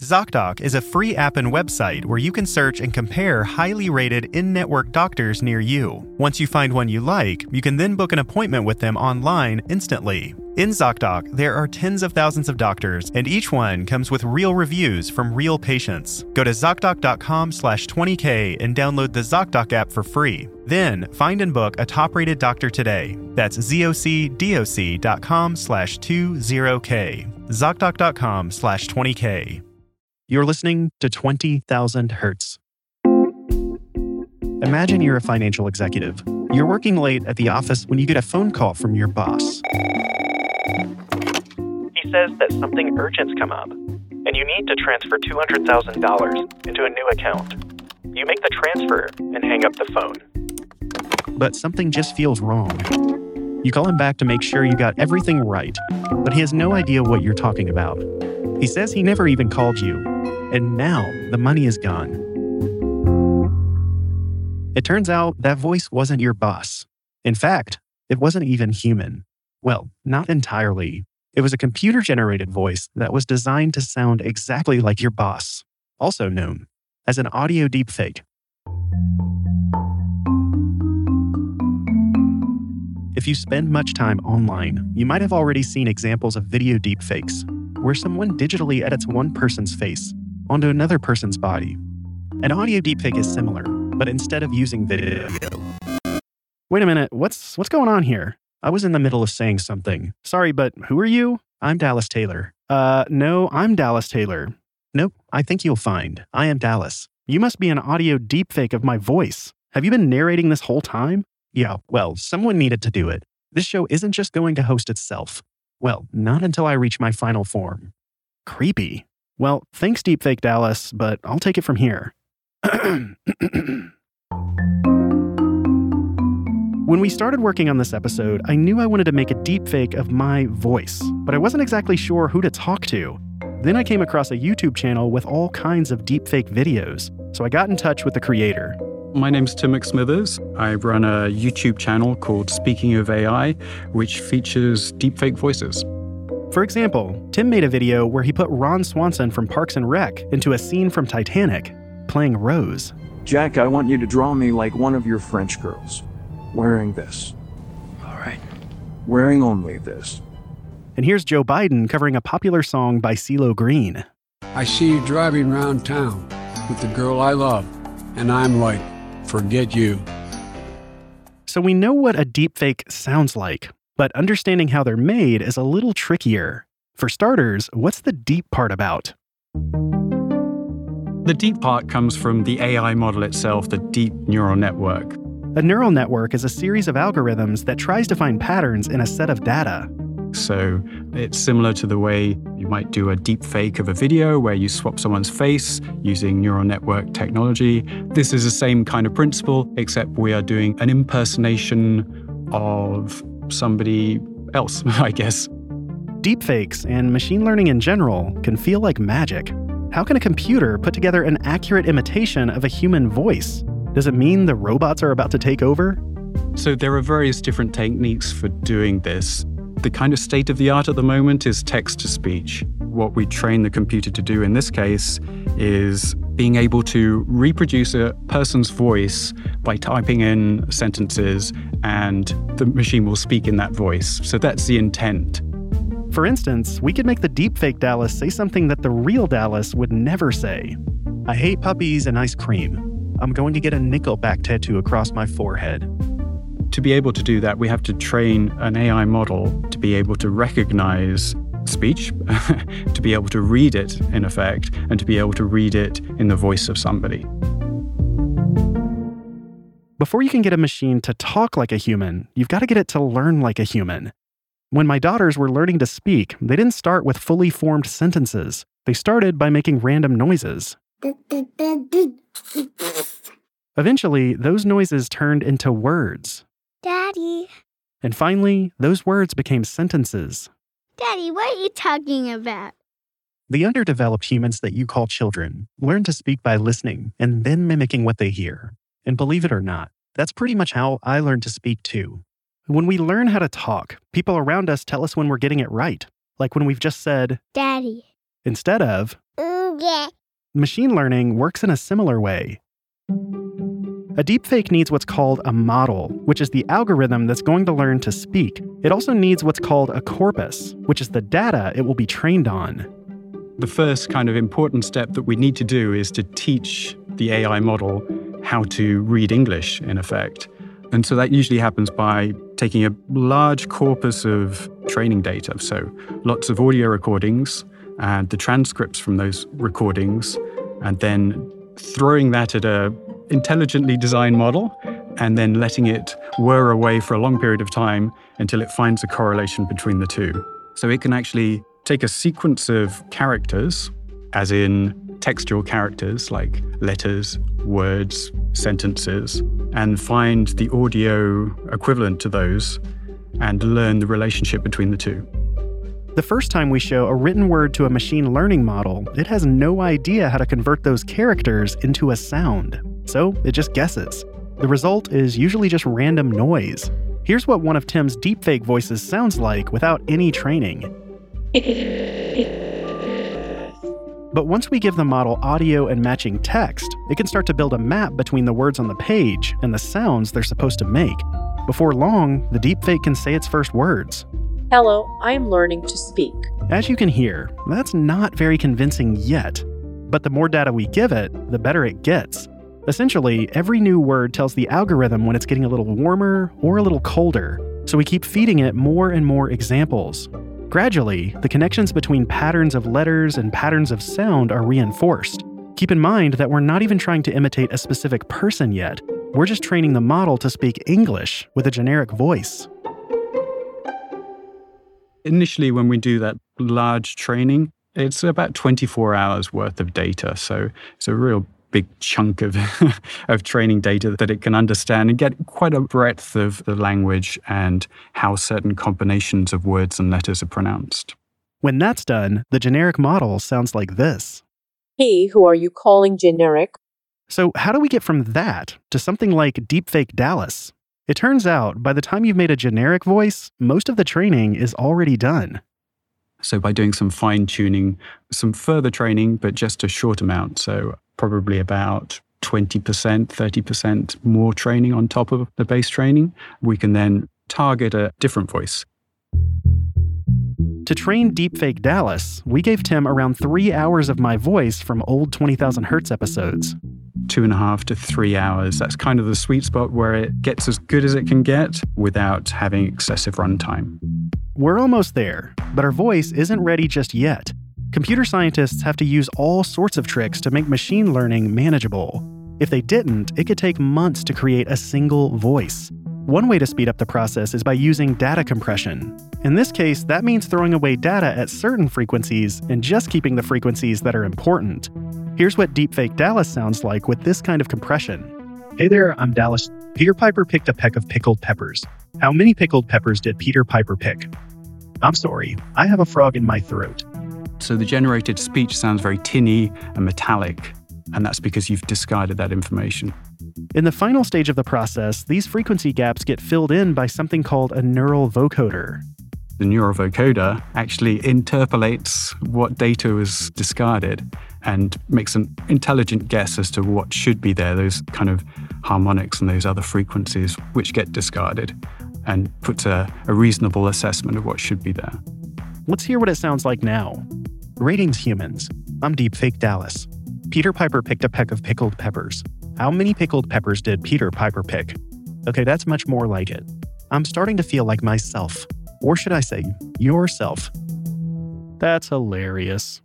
ZocDoc is a free app and website where you can search and compare highly rated in-network doctors near you. Once you find one you like, you can then book an appointment with them online instantly. In ZocDoc, there are tens of thousands of doctors, and each one comes with real reviews from real patients. Go to ZocDoc.com/20K and download the ZocDoc app for free. Then, find and book a top-rated doctor today. That's ZocDoc.com/20K. ZocDoc.com/20K. You're listening to 20,000 Hertz. Imagine you're a financial executive. You're working late at the office when you get a phone call from your boss. He says that something urgent's come up, and you need to transfer $200,000 into a new account. You make the transfer and hang up the phone. But something just feels wrong. You call him back to make sure you got everything right, but he has no idea what you're talking about. He says he never even called you, and now the money is gone. It turns out that voice wasn't your boss. In fact, it wasn't even human. Well, not entirely. It was a computer-generated voice that was designed to sound exactly like your boss, also known as an audio deepfake. If you spend much time online, you might have already seen examples of video deepfakes, where someone digitally edits one person's face onto another person's body. An audio deepfake is similar, but instead of using video... Wait a minute, what's going on here? I was in the middle of saying something. Sorry, but who are you? I'm Dallas Taylor. No, I'm Dallas Taylor. Nope, I think you'll find. I am Dallas. You must be an audio deepfake of my voice. Have you been narrating this whole time? Yeah, well, someone needed to do it. This show isn't just going to host itself. Well, not until I reach my final form. Creepy. Well, thanks, Deepfake Dallas, but I'll take it from here. When we started working on this episode, I knew I wanted to make a deepfake of my voice, but I wasn't exactly sure who to talk to. Then I came across a YouTube channel with all kinds of deepfake videos, so I got in touch with the creator. My name's Tim McSmithers. I run a YouTube channel called Speaking of AI, which features deepfake voices. For example, Tim made a video where he put Ron Swanson from Parks and Rec into a scene from Titanic, playing Rose. Jack, I want you to draw me like one of your French girls, wearing this. All right. Wearing only this. And here's Joe Biden covering a popular song by CeeLo Green. I see you driving around town with the girl I love, and I'm like, forget you. So we know what a deepfake sounds like, but understanding how they're made is a little trickier. For starters, what's the deep part about? The deep part comes from the AI model itself, the deep neural network. A neural network is a series of algorithms that tries to find patterns in a set of data. So it's similar to the way you might do a deep fake of a video where you swap someone's face using neural network technology. This is the same kind of principle, except we are doing an impersonation of somebody else, I guess. Deepfakes and machine learning in general can feel like magic. How can a computer put together an accurate imitation of a human voice? Does it mean the robots are about to take over? So there are various different techniques for doing this. The kind of state of the art at the moment is text-to-speech. What we train the computer to do in this case is being able to reproduce a person's voice by typing in sentences, and the machine will speak in that voice. So that's the intent. For instance, we could make the deepfake Dallas say something that the real Dallas would never say. I hate puppies and ice cream. I'm going to get a Nickelback tattoo across my forehead. To be able to do that, we have to train an AI model to be able to recognize speech, to be able to read it, in effect, and to be able to read it in the voice of somebody. Before you can get a machine to talk like a human, you've got to get it to learn like a human. When my daughters were learning to speak, they didn't start with fully formed sentences. They started by making random noises. Eventually, those noises turned into words. Daddy. And finally, those words became sentences. Daddy, what are you talking about? The underdeveloped humans that you call children learn to speak by listening and then mimicking what they hear. And believe it or not, that's pretty much how I learned to speak too. When we learn how to talk, people around us tell us when we're getting it right. Like when we've just said, Daddy, instead of, Yeah. Machine learning works in a similar way. A deepfake needs what's called a model, which is the algorithm that's going to learn to speak. It also needs what's called a corpus, which is the data it will be trained on. The first kind of important step that we need to do is to teach the AI model how to read English, in effect. And so that usually happens by taking a large corpus of training data, so lots of audio recordings and the transcripts from those recordings, and then throwing that at a intelligently designed model and then letting it whir away for a long period of time until it finds a correlation between the two. So it can actually take a sequence of characters, as in textual characters like letters, words, sentences, and find the audio equivalent to those and learn the relationship between the two. The first time we show a written word to a machine learning model, it has no idea how to convert those characters into a sound. So it just guesses. The result is usually just random noise. Here's what one of Tim's deepfake voices sounds like without any training. But once we give the model audio and matching text, it can start to build a map between the words on the page and the sounds they're supposed to make. Before long, the deepfake can say its first words. Hello, I am learning to speak. As you can hear, that's not very convincing yet. But the more data we give it, the better it gets. Essentially, every new word tells the algorithm when it's getting a little warmer or a little colder, so we keep feeding it more and more examples. Gradually, the connections between patterns of letters and patterns of sound are reinforced. Keep in mind that we're not even trying to imitate a specific person yet. We're just training the model to speak English with a generic voice. Initially, when we do that large training, it's about 24 hours worth of data. So it's a real big chunk of of training data that it can understand and get quite a breadth of the language and how certain combinations of words and letters are pronounced. When that's done, the generic model sounds like this. Hey, who are you calling generic? So how do we get from that to something like Deepfake Dallas? It turns out, by the time you've made a generic voice, most of the training is already done. So by doing some fine-tuning, some further training, but just a short amount, so probably about 20%, 30% more training on top of the base training, we can then target a different voice. To train Deepfake Dallas, we gave Tim around 3 hours of my voice from old 20,000 Hertz episodes. 2.5 to 3 hours. That's kind of the sweet spot where it gets as good as it can get without having excessive runtime. We're almost there, but our voice isn't ready just yet. Computer scientists have to use all sorts of tricks to make machine learning manageable. If they didn't, it could take months to create a single voice. One way to speed up the process is by using data compression. In this case, that means throwing away data at certain frequencies and just keeping the frequencies that are important. Here's what Deepfake Dallas sounds like with this kind of compression. Hey there, I'm Dallas. Peter Piper picked a peck of pickled peppers. How many pickled peppers did Peter Piper pick? I'm sorry, I have a frog in my throat. So the generated speech sounds very tinny and metallic, and that's because you've discarded that information. In the final stage of the process, these frequency gaps get filled in by something called a neural vocoder. The neural vocoder actually interpolates what data was discarded and makes an intelligent guess as to what should be there, those kind of harmonics and those other frequencies which get discarded, and puts a reasonable assessment of what should be there. Let's hear what it sounds like now. Greetings, humans. I'm Deepfake Dallas. Peter Piper picked a peck of pickled peppers. How many pickled peppers did Peter Piper pick? Okay, that's much more like it. I'm starting to feel like myself. Or should I say, yourself. That's hilarious.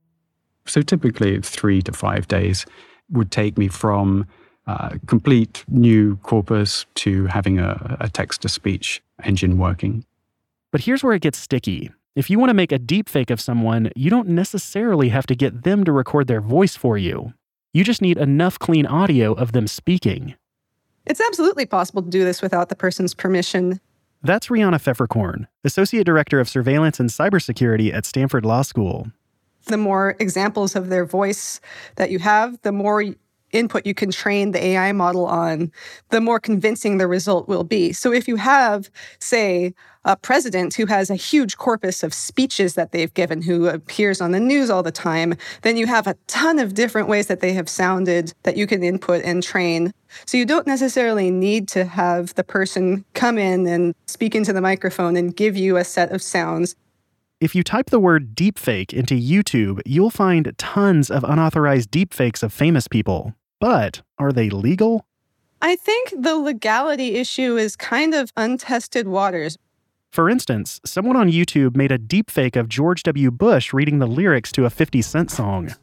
So typically 3 to 5 days would take me from complete new corpus to having a text-to-speech engine working. But here's where it gets sticky. If you want to make a deepfake of someone, you don't necessarily have to get them to record their voice for you. You just need enough clean audio of them speaking. It's absolutely possible to do this without the person's permission. That's Rihanna Pfefferkorn, Associate Director of Surveillance and Cybersecurity at Stanford Law School. The more examples of their voice that you have, the more input you can train the AI model on, the more convincing the result will be. So if you have, say, a president who has a huge corpus of speeches that they've given, who appears on the news all the time, then you have a ton of different ways that they have sounded that you can input and train. So you don't necessarily need to have the person come in and speak into the microphone and give you a set of sounds. If you type the word deepfake into YouTube, you'll find tons of unauthorized deepfakes of famous people. But are they legal? I think the legality issue is kind of untested waters. For instance, someone on YouTube made a deepfake of George W. Bush reading the lyrics to a 50 Cent song.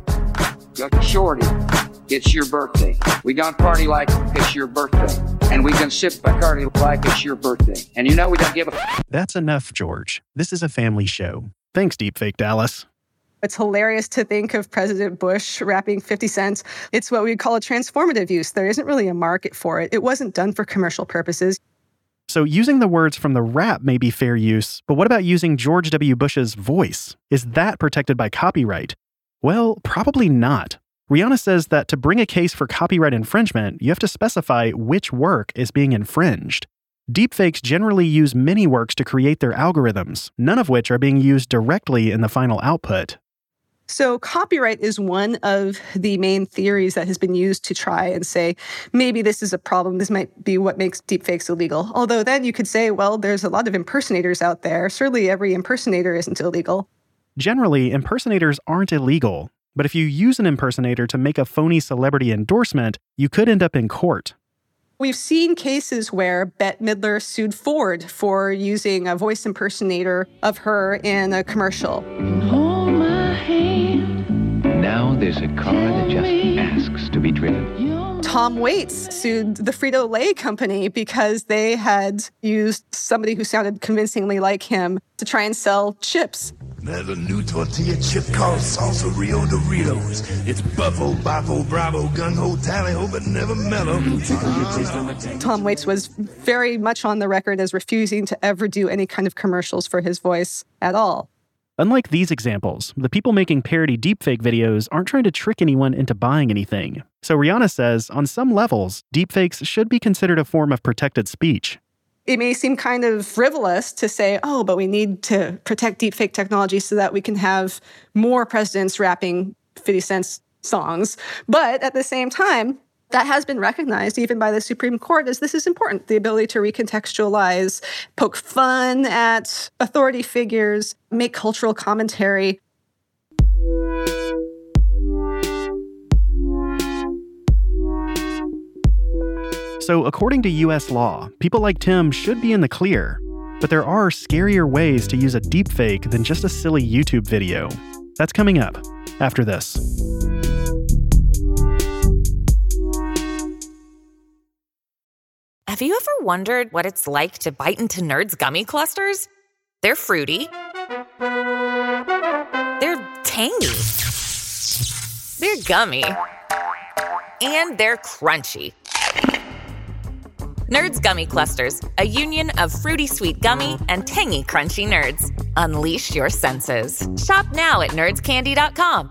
Shorty, it's your birthday. We gonna party like it's your birthday. And we can sip Bacardi like it's your birthday. And you know we don't give a... That's enough, George. This is a family show. Thanks, Deepfake Dallas. It's hilarious to think of President Bush rapping 50 Cent. It's what we call a transformative use. There isn't really a market for it. It wasn't done for commercial purposes. So using the words from the rap may be fair use, but what about using George W. Bush's voice? Is that protected by copyright? Well, probably not. Rihanna says that to bring a case for copyright infringement, you have to specify which work is being infringed. Deepfakes generally use many works to create their algorithms, none of which are being used directly in the final output. So copyright is one of the main theories that has been used to try and say, maybe this is a problem. This might be what makes deepfakes illegal. Although then you could say, well, there's a lot of impersonators out there. Certainly every impersonator isn't illegal. Generally, impersonators aren't illegal. But if you use an impersonator to make a phony celebrity endorsement, you could end up in court. We've seen cases where Bette Midler sued Ford for using a voice impersonator of her in a commercial. Hold my hand. Now there's a car that just asks to be driven. Tom Waits sued the Frito-Lay company because they had used somebody who sounded convincingly like him to try and sell chips. There's a new tortilla chip called Salsa Rio Doritos. It's Buffalo, Bafo, Bravo, Gung-Ho, Tally-Ho, but never mellow. Tom Waits was very much on the record as refusing to ever do any kind of commercials for his voice at all. Unlike these examples, the people making parody deepfake videos aren't trying to trick anyone into buying anything. So Rihanna says, on some levels, deepfakes should be considered a form of protected speech. It may seem kind of frivolous to say, oh, but we need to protect deepfake technology so that we can have more presidents rapping 50 Cent songs. But at the same time, that has been recognized even by the Supreme Court as this is important. The ability to recontextualize, poke fun at authority figures, make cultural commentary. So according to US law, people like Tim should be in the clear. But there are scarier ways to use a deepfake than just a silly YouTube video. That's coming up after this. Have you ever wondered what it's like to bite into Nerds gummy clusters? They're fruity. They're tangy. They're gummy. And they're crunchy. Nerds Gummy Clusters, a union of fruity sweet gummy and tangy crunchy nerds. Unleash your senses. Shop now at nerdscandy.com.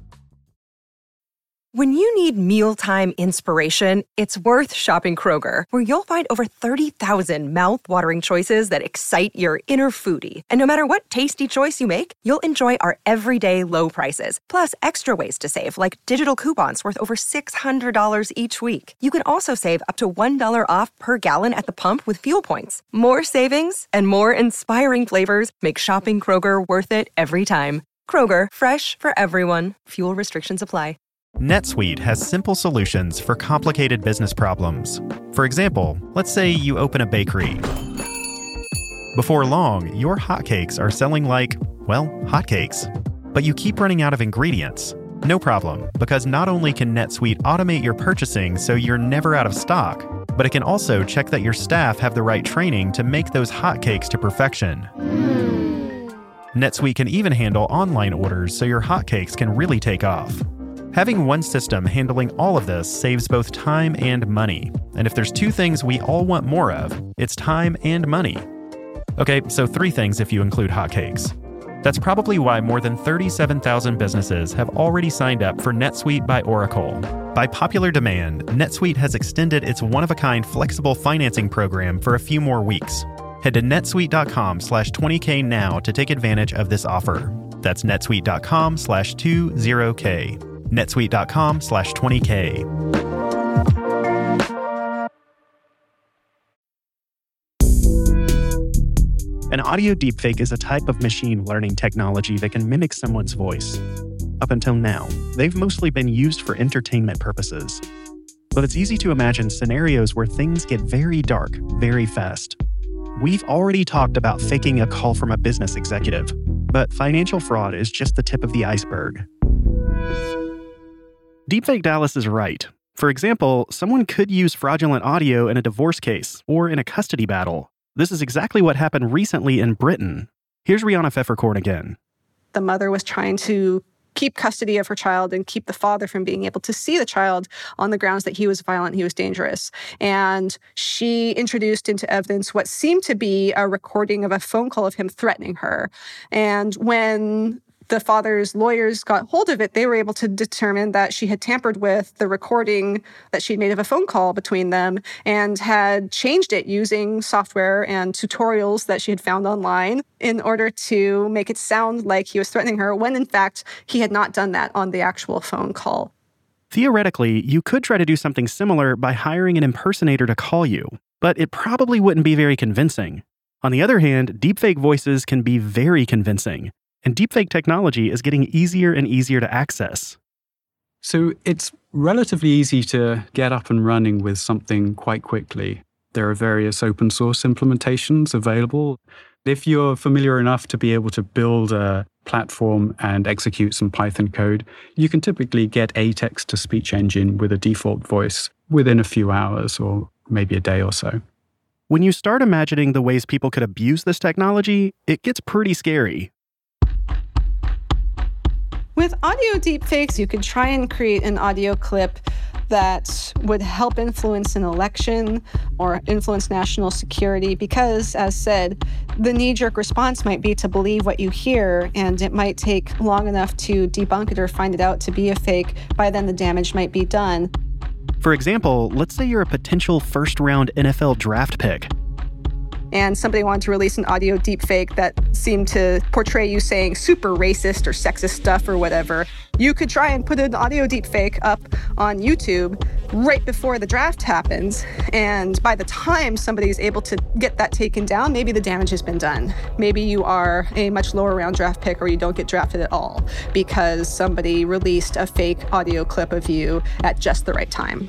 When you need mealtime inspiration, it's worth shopping Kroger, where you'll find over 30,000 mouth-watering choices that excite your inner foodie. And no matter what tasty choice you make, you'll enjoy our everyday low prices, plus extra ways to save, like digital coupons worth over $600 each week. You can also save up to $1 off per gallon at the pump with fuel points. More savings and more inspiring flavors make shopping Kroger worth it every time. Kroger, fresh for everyone. Fuel restrictions apply. NetSuite has simple solutions for complicated business problems. For example, let's say you open a bakery. Before long, your hotcakes are selling like, well, hotcakes. But you keep running out of ingredients. No problem, because not only can NetSuite automate your purchasing so you're never out of stock, but it can also check that your staff have the right training to make those hotcakes to perfection. NetSuite can even handle online orders so your hotcakes can really take off. Having one system handling all of this saves both time and money. And if there's two things we all want more of, it's time and money. Okay, so 3 things if you include hotcakes. That's probably why more than 37,000 businesses have already signed up for NetSuite by Oracle. By popular demand, NetSuite has extended its one-of-a-kind flexible financing program for a few more weeks. Head to netsuite.com/20K now to take advantage of this offer. That's netsuite.com/20K. netsuite.com/20K. An audio deepfake is a type of machine learning technology that can mimic someone's voice. Up until now, they've mostly been used for entertainment purposes. But it's easy to imagine scenarios where things get very dark very fast. We've already talked about faking a call from a business executive, but financial fraud is just the tip of the iceberg. Deepfake Dallas is right. For example, someone could use fraudulent audio in a divorce case or in a custody battle. This is exactly what happened recently in Britain. Here's Rihanna Pfefferkorn again. The mother was trying to keep custody of her child and keep the father from being able to see the child on the grounds that he was violent, he was dangerous. And she introduced into evidence what seemed to be a recording of a phone call of him threatening her. And when the father's lawyers got hold of it, they were able to determine that she had tampered with the recording that she'd made of a phone call between them and had changed it using software and tutorials that she had found online in order to make it sound like he was threatening her, when in fact he had not done that on the actual phone call. Theoretically, you could try to do something similar by hiring an impersonator to call you, but it probably wouldn't be very convincing. On the other hand, deepfake voices can be very convincing. And deepfake technology is getting easier and easier to access. So it's relatively easy to get up and running with something quite quickly. There are various open source implementations available. If you're familiar enough to be able to build a platform and execute some Python code, you can typically get a text-to-speech engine with a default voice within a few hours or maybe a day or so. When you start imagining the ways people could abuse this technology, it gets pretty scary. With audio deepfakes, you could try and create an audio clip that would help influence an election or influence national security because, as said, the knee-jerk response might be to believe what you hear, and it might take long enough to debunk it or find it out to be a fake. By then, the damage might be done. For example, let's say you're a potential first-round NFL draft pick. And somebody wanted to release an audio deepfake that seemed to portray you saying super racist or sexist stuff or whatever. You could try and put an audio deepfake up on YouTube right before the draft happens. And by the time somebody's able to get that taken down, maybe the damage has been done. Maybe you are a much lower round draft pick or you don't get drafted at all because somebody released a fake audio clip of you at just the right time.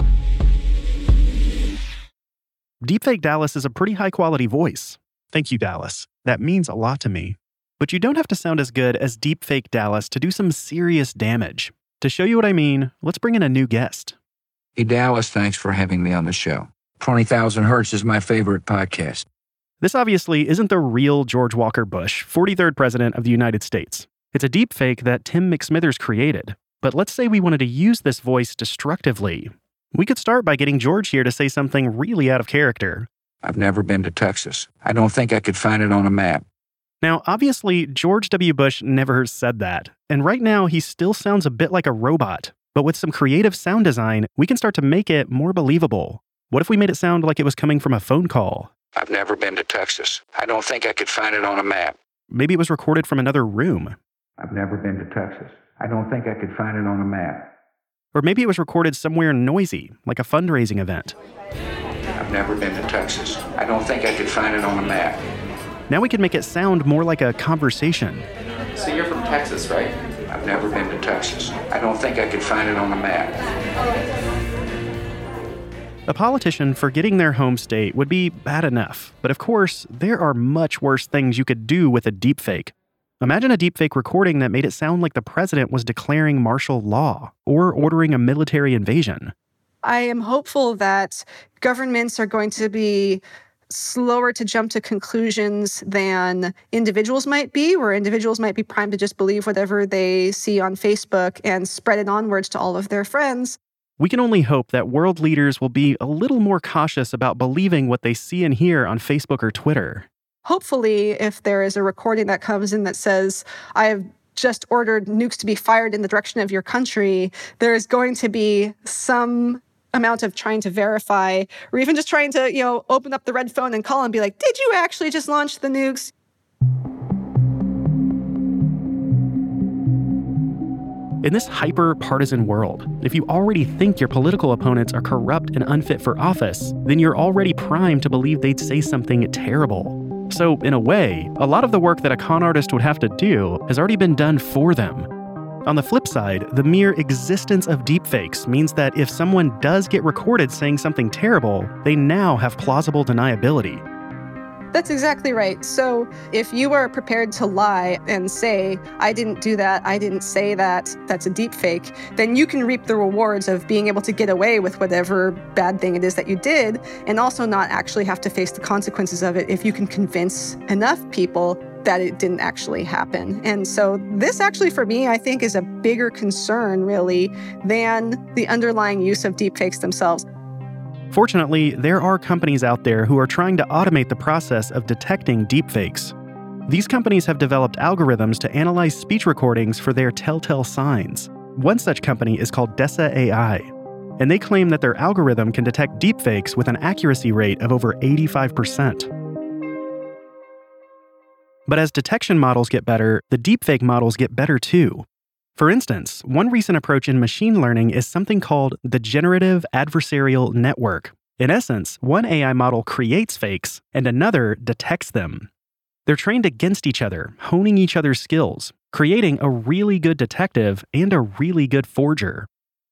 Deepfake Dallas is a pretty high-quality voice. Thank you, Dallas. That means a lot to me. But you don't have to sound as good as Deepfake Dallas to do some serious damage. To show you what I mean, let's bring in a new guest. Hey, Dallas, thanks for having me on the show. 20,000 Hertz is my favorite podcast. This obviously isn't the real George Walker Bush, 43rd President of the United States. It's a deepfake that Tim McSmithers created. But let's say we wanted to use this voice destructively. We could start by getting George here to say something really out of character. I've never been to Texas. I don't think I could find it on a map. Now, obviously, George W. Bush never said that. And right now, he still sounds a bit like a robot. But with some creative sound design, we can start to make it more believable. What if we made it sound like it was coming from a phone call? I've never been to Texas. I don't think I could find it on a map. Maybe it was recorded from another room. I've never been to Texas. I don't think I could find it on a map. Or maybe it was recorded somewhere noisy, like a fundraising event. I've never been to Texas. I don't think I could find it on a map. Now we can make it sound more like a conversation. So you're from Texas, right? I've never been to Texas. I don't think I could find it on a map. A politician forgetting their home state would be bad enough. But of course, there are much worse things you could do with a deepfake. Imagine a deepfake recording that made it sound like the president was declaring martial law or ordering a military invasion. I am hopeful that governments are going to be slower to jump to conclusions than individuals might be, where individuals might be primed to just believe whatever they see on Facebook and spread it onwards to all of their friends. We can only hope that world leaders will be a little more cautious about believing what they see and hear on Facebook or Twitter. Hopefully, if there is a recording that comes in that says, I have just ordered nukes to be fired in the direction of your country, there's going to be some amount of trying to verify, or even just trying to, open up the red phone and call and be like, did you actually just launch the nukes? In this hyper-partisan world, if you already think your political opponents are corrupt and unfit for office, then you're already primed to believe they'd say something terrible. So, in a way, a lot of the work that a con artist would have to do has already been done for them. On the flip side, the mere existence of deepfakes means that if someone does get recorded saying something terrible, they now have plausible deniability. That's exactly right. So if you are prepared to lie and say, I didn't do that, I didn't say that, that's a deep fake, then you can reap the rewards of being able to get away with whatever bad thing it is that you did, and also not actually have to face the consequences of it if you can convince enough people that it didn't actually happen. And so this actually, for me, I think is a bigger concern, really, than the underlying use of deepfakes themselves. Fortunately, there are companies out there who are trying to automate the process of detecting deepfakes. These companies have developed algorithms to analyze speech recordings for their telltale signs. One such company is called Dessa AI, and they claim that their algorithm can detect deepfakes with an accuracy rate of over 85%. But as detection models get better, the deepfake models get better too. For instance, one recent approach in machine learning is something called the generative adversarial network. In essence, one AI model creates fakes and another detects them. They're trained against each other, honing each other's skills, creating a really good detective and a really good forger.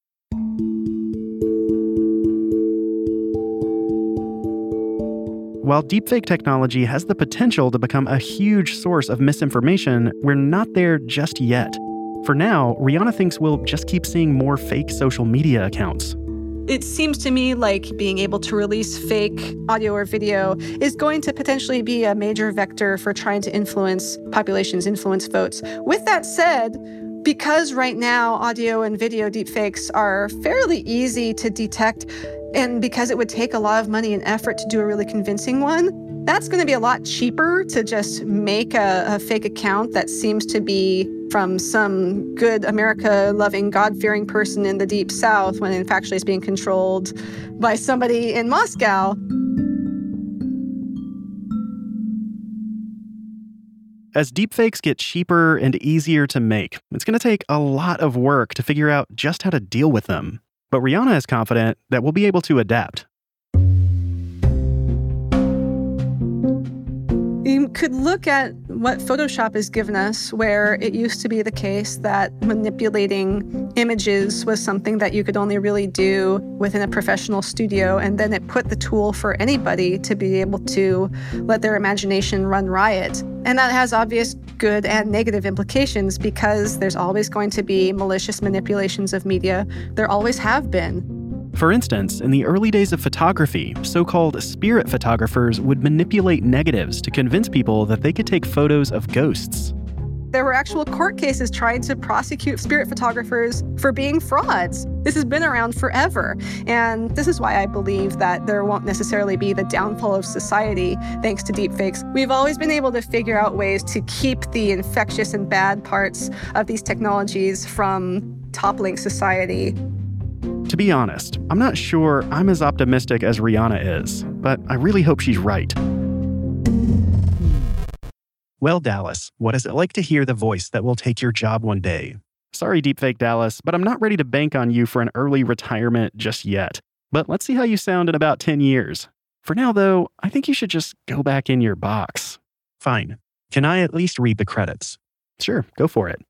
While deepfake technology has the potential to become a huge source of misinformation, we're not there just yet. For now, Rihanna thinks we'll just keep seeing more fake social media accounts. It seems to me like being able to release fake audio or video is going to potentially be a major vector for trying to influence populations, influence votes. With that said, because right now audio and video deepfakes are fairly easy to detect, and because it would take a lot of money and effort to do a really convincing one, that's going to be a lot cheaper to just make a fake account that seems to be from some good America-loving, God-fearing person in the Deep South when in fact it's being controlled by somebody in Moscow. As deepfakes get cheaper and easier to make, it's going to take a lot of work to figure out just how to deal with them. But Rihanna is confident that we'll be able to adapt. You could look at what Photoshop has given us, where it used to be the case that manipulating images was something that you could only really do within a professional studio, and then it put the tool for anybody to be able to let their imagination run riot. And that has obvious good and negative implications because there's always going to be malicious manipulations of media. There always have been. For instance, in the early days of photography, so-called spirit photographers would manipulate negatives to convince people that they could take photos of ghosts. There were actual court cases trying to prosecute spirit photographers for being frauds. This has been around forever. And this is why I believe that there won't necessarily be the downfall of society thanks to deepfakes. We've always been able to figure out ways to keep the infectious and bad parts of these technologies from toppling society. To be honest, I'm not sure I'm as optimistic as Rihanna is, but I really hope she's right. Well, Dallas, what is it like to hear the voice that will take your job one day? Sorry, deepfake Dallas, but I'm not ready to bank on you for an early retirement just yet. But let's see how you sound in about 10 years. For now, though, I think you should just go back in your box. Fine. Can I at least read the credits? Sure, go for it.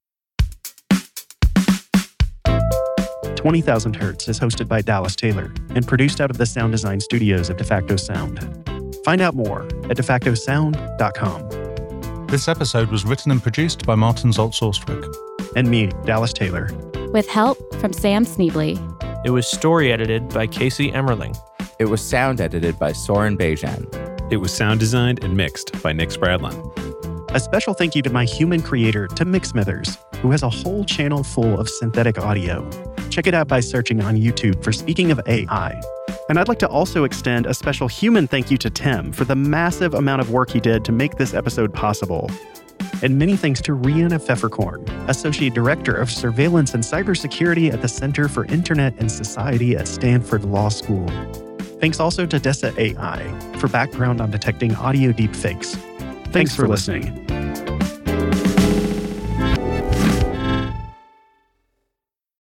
20,000 Hertz is hosted by Dallas Taylor and produced out of the sound design studios of DeFacto Sound. Find out more at defactosound.com. This episode was written and produced by Martin Zoltz-Austwick. And me, Dallas Taylor. With help from Sam Sneebly. It was story edited by Casey Emmerling. It was sound edited by Soren Bejan. It was sound designed and mixed by Nick Spradlin. A special thank you to my human creator, Tim McSmithers, who has a whole channel full of synthetic audio. Check it out by searching on YouTube for Speaking of AI. And I'd like to also extend a special human thank you to Tim for the massive amount of work he did to make this episode possible. And many thanks to Rhianna Pfefferkorn, Associate Director of Surveillance and Cybersecurity at the Center for Internet and Society at Stanford Law School. Thanks also to Dessa AI for background on detecting audio deepfakes. Thanks for listening.